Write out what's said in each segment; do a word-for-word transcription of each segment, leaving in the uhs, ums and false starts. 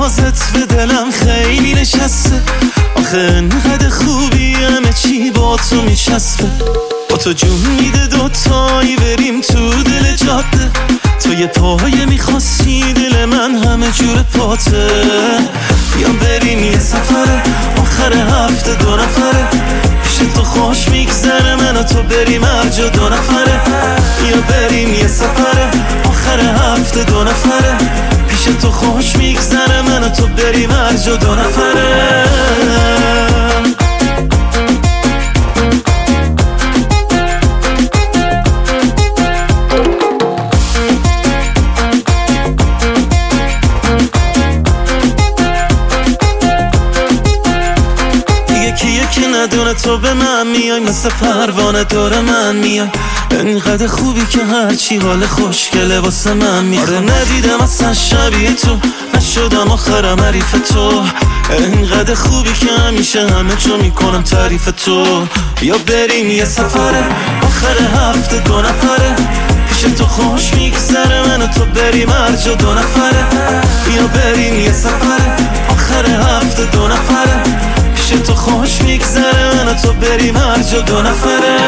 نازت به دلم خیلی نشسته، آخه انقدر خوبی همه چی با تو میچسبه. با تو جون میده دوتایی بریم تو دل جاده، تو یه پایه میخواستی دل من همه جور پاته. بیام بریم یه سفره آخر هفته دو نفره، پیش تو خوش میگذره من و تو بریم هر جا دو نفره. بیا بریم یه سفره آخر هفته دو نفره، پیش تو خوش میگذره من و تو بریم هر جا دو نفره. که ندونه تو به من میای، مثل پروانه دور من میای. انقدر خوبی که هرچی حال خوشگله واسه من میخواد. آره ندیدم اصلا شبیه تو، نشدم آخرم حریف تو. انقدر خوبی که همیشه همه جا میکنم تعریف تو. بیا بریم یه سفره آخر هفته دو نفره، پیش تو خوش میگذره من و تو بریم هر جا دو نفره. بیا بریم یه سفره آخر هفته دو نفره، پیش تو خوش میگذره من و تو بریم هر جا دو نفره.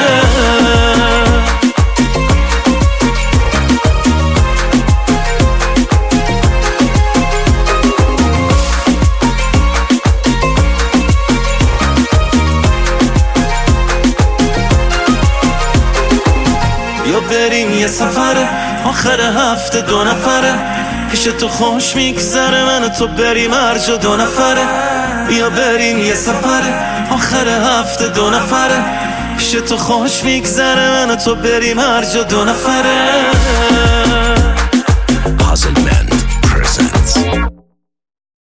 بیا بریم یه سفره آخر هفته دو نفره، پیش تو خوش میگذره من و تو بریم هر جا دو نفره. بیا بریم یه سفره آخر هفته دو نفره، پیش تو خوش میگذره من و تو بریم هر جا دو نفره.